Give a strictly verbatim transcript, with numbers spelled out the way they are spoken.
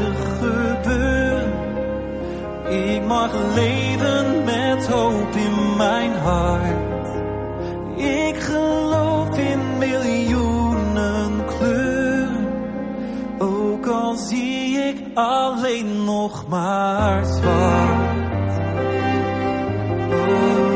te gebeuren. Ik mag leven met hoop in mijn hart. Ik geloof in miljoenen kleuren. Ook al zie ik alleen nog maar zwart. Oh.